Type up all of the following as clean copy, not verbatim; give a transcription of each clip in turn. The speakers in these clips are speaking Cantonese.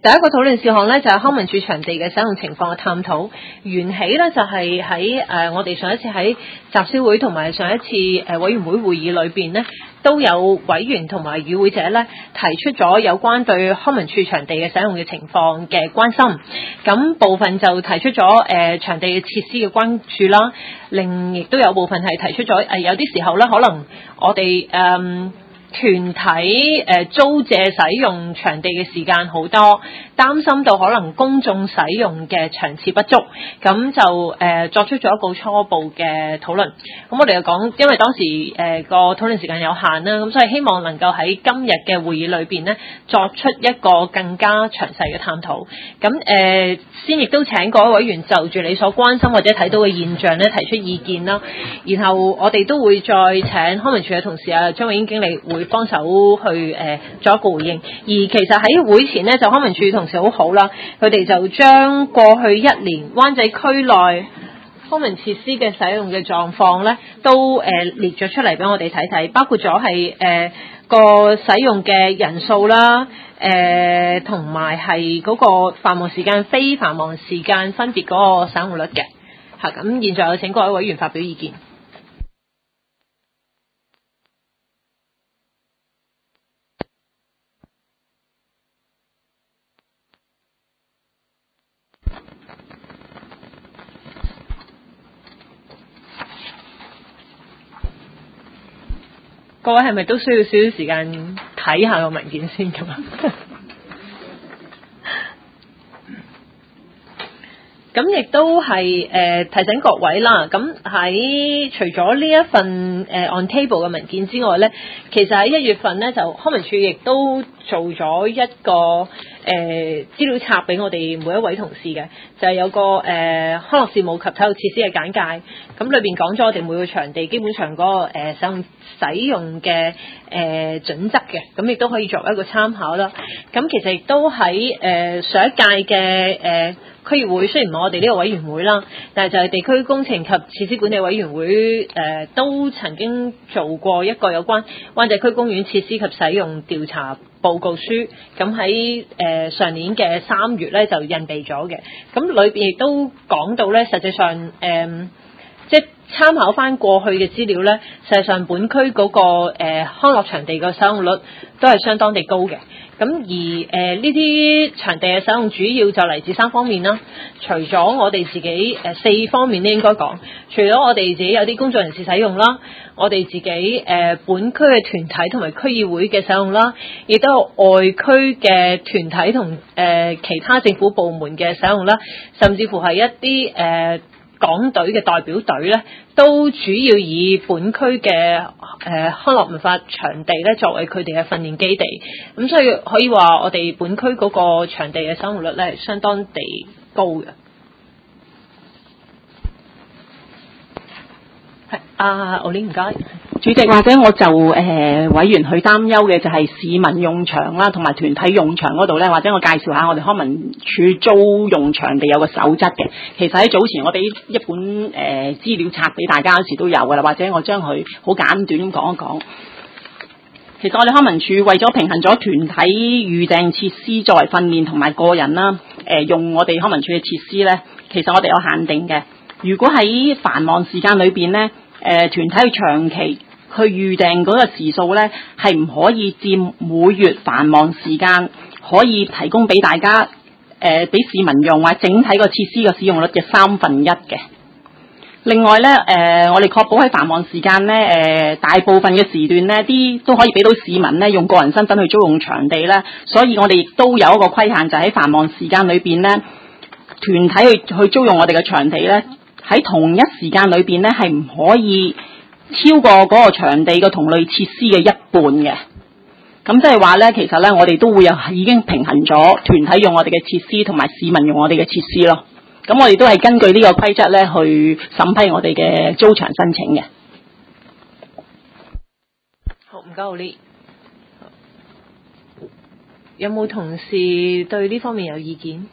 第一個討論事項咧就係康文署場地嘅使用情況嘅探討，緣起咧就係喺我哋上一次喺集思會同埋上一次委員會會議裏邊咧，都有委員同埋與會者咧提出咗有關對康文署場地嘅使用嘅情況嘅關心，咁部分就提出咗場地嘅設施嘅關注啦，亦都有部分係提出咗有啲時候咧可能我哋團體租借使用場地嘅時間好多，擔心到可能公眾使用嘅場次不足，咁就作出咗一個初步嘅討論。咁我哋就講，因為當時個討論時間有限啦，咁所以希望能夠喺今日嘅會議裏邊呢作出一個更加詳細嘅探討。咁先亦都請各位委員就住你所關心或者睇到嘅現象呢提出意見啦。然後我哋都會再請康文署嘅同事張永英經理會幫手去作一個回應，而其實喺會前呢，就康文署同事好好啦，佢哋就將過去一年灣仔區內康文設施嘅使用嘅狀況呢，都列咗出嚟俾我哋睇睇，包括咗係個使用嘅人數啦，同埋係嗰個繁忙時間、非繁忙時間分別嗰個使用率嘅。咁現在有請各位委員發表意見。各位係咪都需要少少時間睇下個文件先咁啊？咁亦都係提醒各位啦。咁喺除咗呢一份on table 嘅文件之外咧，其實喺1月份咧就康文署亦都做咗一個資料冊俾我哋每一位同事嘅，就係有個康樂事務及體育設施嘅簡介。咁裏邊講咗我哋每個場地基本上嗰個使用嘅準則嘅，咁亦都可以作為一個參考啦。咁其實亦都喺上一屆嘅區議會，雖然唔係我哋呢個委員會啦，但係就係地區工程及設施管理委員會都曾經做過一個有關灣仔區公園設施及使用調查報告書，咁喺上年嘅3月咧就印備咗嘅。咁裏邊亦都講到咧，實際上即係參考翻過去嘅資料咧，實際上本區嗰個康樂場地嘅使用率都係相當地高嘅。咁而呢啲場地嘅使用主要就嚟自3方面啦。除咗我哋自己4方面咧應該講，除咗我哋自己有啲工作人士使用啦，我哋自己本區嘅團體同埋區議會嘅使用啦，亦都有外區嘅團體同其他政府部門嘅使用啦，甚至乎係一啲港隊嘅代表隊咧，都主要以本區嘅康樂文化場地咧作為佢哋嘅訓練基地，咁所以可以話我哋本區嗰個場地嘅使用率咧係相當地高嘅。係奧利唔該。 主席，或者我就委員去擔憂嘅就係市民用場啦，同埋團體用場嗰度咧，或者我介紹下我哋康文署租用場地有個守則嘅。其實喺早前我俾一本資料冊俾大家嗰時都有噶啦，或者我將佢好簡短咁講一講。其實我哋康文署為咗平衡咗團體預訂設施作為訓練同埋個人啦，用我哋康文署嘅設施咧，其實我哋有限定嘅。如果喺繁忙時間裏邊咧，團體長期去預訂嗰個時數咧，係唔可以佔每月繁忙時間可以提供俾大家俾市民用或者整體個設施嘅使用率嘅1/3嘅。另外咧，我哋確保喺繁忙時間咧，大部分嘅時段咧，啲都可以俾到市民咧用個人身份去租用場地咧，所以我哋亦都有一個規限，就喺繁忙時間裏邊咧，團體去租用我哋嘅場地咧，喺同一時間裏邊咧係唔可以超過嗰個場地嘅同類設施嘅1半嘅。咁即係話咧，其實咧我哋都會有已經平衡咗團體用我哋嘅設施同埋市民用我哋嘅設施咯。咁我哋都係根據呢個規則咧去審批我哋嘅租場申請嘅。 好，唔該，Oli。有冇同事對呢方面有意見？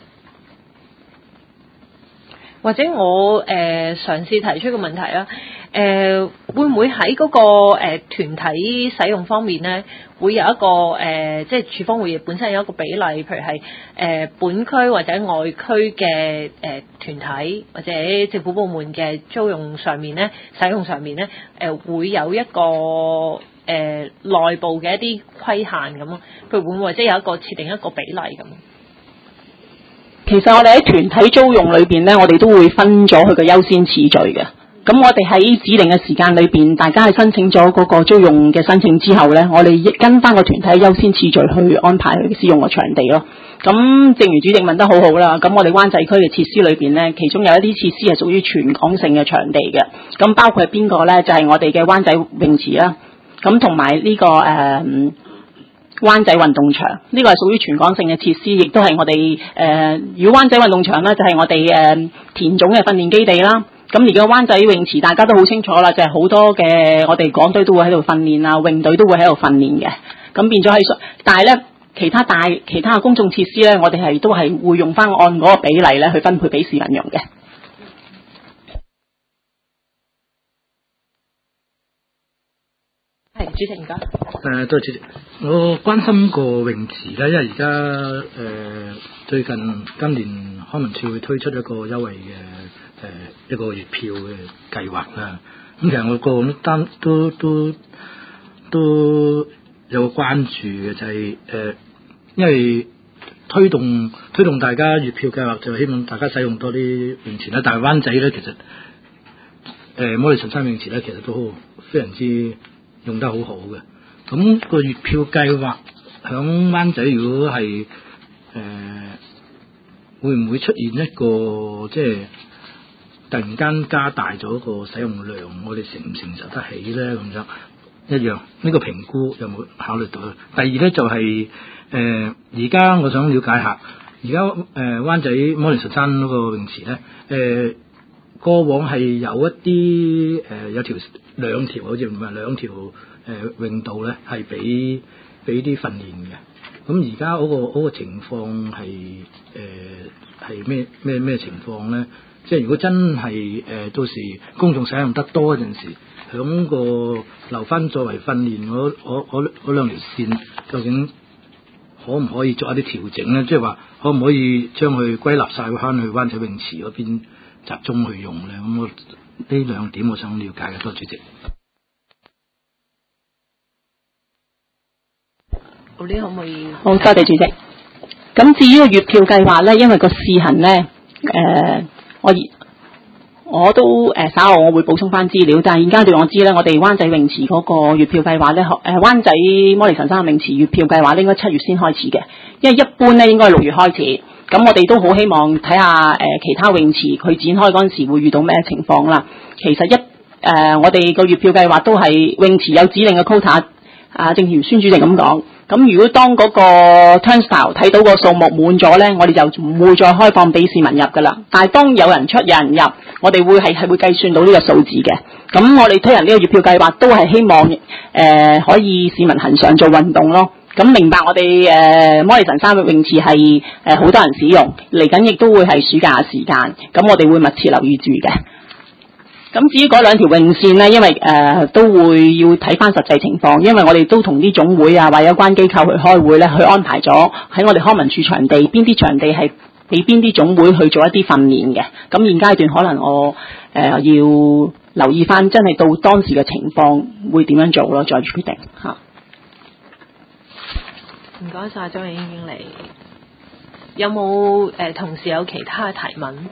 或者我嘗試提出個問題啦。 會唔會喺嗰個團體使用方面咧，會有一個即係處方會議本身有一個比例，譬如係本區或者外區嘅團體或者政府部門嘅租用上面咧、使用上面咧，會有一個內部嘅一啲規限咁咯。譬如會唔會即係有一個設定一個比例咁？ 其實我哋喺團體租用裏邊咧，我哋都會分咗佢嘅優先次序嘅。咁我哋喺指定嘅時間裏邊，大家係申請咗嗰個租用嘅申請之後咧，我哋跟翻個團體優先次序去安排佢使用個場地咯。咁正如主席問得好好啦，咁我哋灣仔區嘅設施裏邊咧，其中有一啲設施係屬於全港性嘅場地嘅。咁包括係邊個咧？就係我哋嘅灣仔泳池啦。咁同埋呢個灣仔運動場，呢個係屬於全港性嘅設施，亦都係我哋如果灣仔運動場咧，就係我哋田總嘅訓練基地啦。咁而家灣仔泳池大家都好清楚啦，就係好多嘅我哋港隊都會喺度訓練啊，泳隊都會喺度訓練嘅。咁變咗係，但係咧其他嘅公眾設施咧，我哋都係會用翻按嗰個比例咧去分配俾市民用嘅。 係主席唔該。 多謝主席。我關心個泳池咧，因為而家最近今年康文署會推出一個優惠嘅一個月票嘅計劃啦。咁其實我個人都有個關注嘅，就係因為推動大家月票計劃，就希望大家使用多啲泳池啦。但係灣仔咧，其實摩利臣山泳池咧，其實都非常之用得好好嘅。咁個月票計劃響灣仔，如果係會唔會出現一個即係突然間加大咗個使用量，我哋承唔承受得起咧？咁樣一樣呢個評估有冇考慮到？第二咧就係而家我想了解下，而家灣仔摩利臣山嗰個泳池咧，過往係有一啲有兩條好似唔係兩條泳道咧，係俾啲訓練嘅。咁而家嗰個情況係咩情況咧？即係如果真係到時公眾使用得多嗰陣時，響個留翻作為訓練嗰兩條線，究竟可唔可以作一啲調整咧？即係話可唔可以將佢歸納晒翻去灣仔泳池嗰邊集中去用咧？咁我呢兩點我想了解嘅，多謝主席。 好，呢可唔可以？ 好，多謝主席。咁至於個月票計劃咧，因為個試行咧，我都稍後我會補充翻資料，但係現階段我知咧，我哋灣仔泳池嗰個月票計劃咧，灣仔摩利臣山泳池月票計劃咧應該7月先開始嘅，因為一般咧應該係6月開始。咁我哋都好希望睇下其他泳池佢展開嗰陣時會遇到咩情況啦。其實我哋個月票計劃都係泳池有指定嘅 quota， 正如孫主席咁講。咁如果當嗰個 turnstile 睇到個數目滿咗咧，我哋就唔會再開放俾市民入噶啦。但係當有人出有人入，我哋會係會計算到呢個數字嘅。咁我哋推行呢個月票計劃都係希望可以市民恆常做運動咯。咁明白我哋摩利臣山泳池係好多人使用，嚟緊亦都會係暑假時間，咁我哋會密切留意住嘅。咁至於嗰兩條泳線呢，因為都會要睇翻實際情況，因為我哋都同啲總會啊或有關機構去開會咧，去安排咗喺我哋康文署場地邊啲場地係俾邊啲總會去做一啲訓練嘅。咁現階段可能我要留意翻，真係到當時嘅情況會點樣做咯，再決定嚇。 唔該晒張穎英經理，有冇同事有其他嘅提問？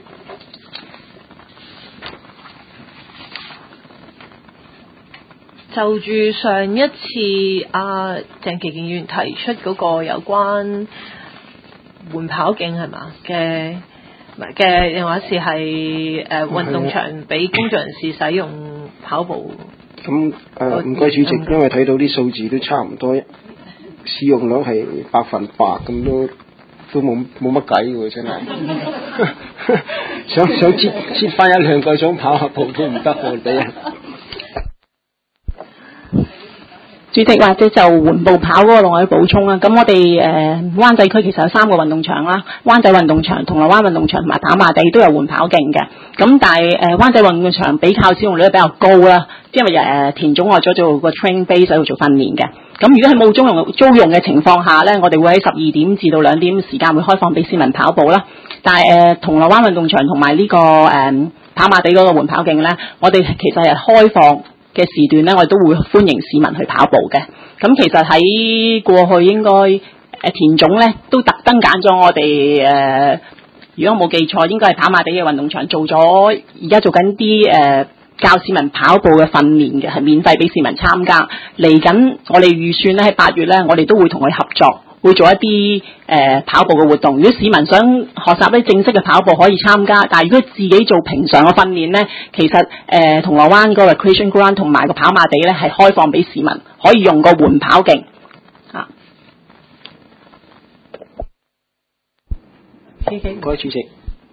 就住上一次鄭其健議員提出嗰個有關緩跑徑係嘛嘅另外一次係運動場俾工作人士使用跑步。 咁唔該主席，因為睇到啲數字都差唔多，使用率係100%，咁都冇乜計喎，真係。想切翻一兩個想跑下步都唔得喎，你啊！ 主席或者就緩步跑嗰個我去補充啦。咁我哋灣仔區其實有3個運動場啦，灣仔運動場、銅鑼灣運動場同埋跑馬地都有緩跑徑嘅。咁但係灣仔運動場比較使用率比較高啦，因為田總為咗做個 training base 喺度做訓練嘅。咁如果係冇租用嘅情況下咧，我哋會喺12點至到2點時間會開放俾市民跑步啦。但係銅鑼灣運動場同埋呢個跑馬地嗰個緩跑徑咧，我哋其實係開放嘅時段咧，我哋都會歡迎市民去跑步嘅。咁其實喺過去應該田總咧都特登揀咗我哋如果我冇記錯，應該係跑馬地嘅運動場做咗而家做緊啲教市民跑步嘅訓練嘅，係免費俾市民參加。嚟緊我哋預算咧喺8月咧，我哋都會同佢合作，會做一啲跑步嘅活動。如果市民想學習啲正式嘅跑步，可以參加。但係如果自己做平常嘅訓練咧，其實銅鑼灣嗰個 recreation ground 同埋個跑馬地咧係開放俾市民，可以用個緩跑徑嚇。 各位主席，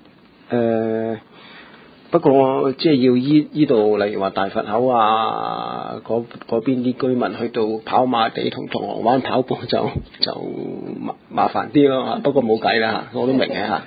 不過即係要依度，例如話大佛口啊，嗰邊啲居民去到跑馬地同銅鑼灣跑步就麻煩啲咯。不過冇計啦嚇，我都明嘅嚇。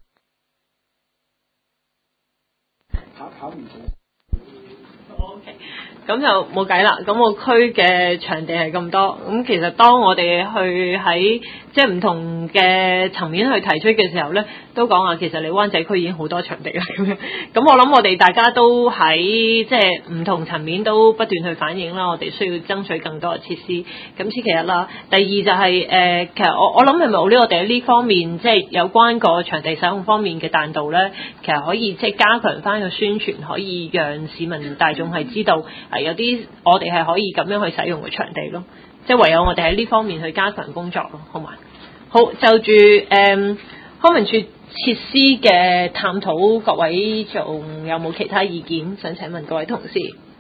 跑唔到。 OK， 咁就冇計啦。咁個區嘅場地係咁多，咁其實當我哋去喺即係唔同嘅層面去提出嘅時候咧，都講話其實你灣仔區已經好多場地啦咁樣。咁我諗我哋大家都喺即係唔同層面都不斷去反映啦，我哋需要爭取更多嘅設施。咁此其一啦。第二就係其實我諗係咪我哋喺呢方面即係有關個場地使用方面嘅彈道咧，其實可以即係加強翻個宣傳，可以讓市民大眾係知道有啲我哋係可以咁樣去使用嘅場地咯。即係唯有我哋喺呢方面去加強工作咯，好嘛？好，就住康文署設施嘅探討，各位仲有冇其他意見想請問各位同事？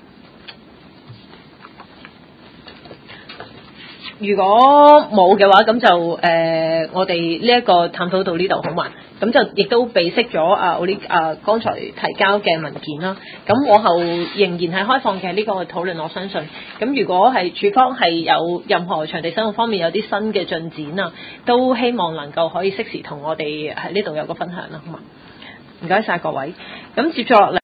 如果冇嘅話，咁就我哋呢一個探討到呢度好嘛？咁就亦都備悉咗我呢剛才提交嘅文件啦。咁往後仍然係開放嘅呢個討論，我相信。咁如果係署方係有任何場地使用方面有啲新嘅進展啊，都希望能夠可以適時同我哋喺呢度有個分享啦，好嘛？唔該晒各位。咁接住落嚟。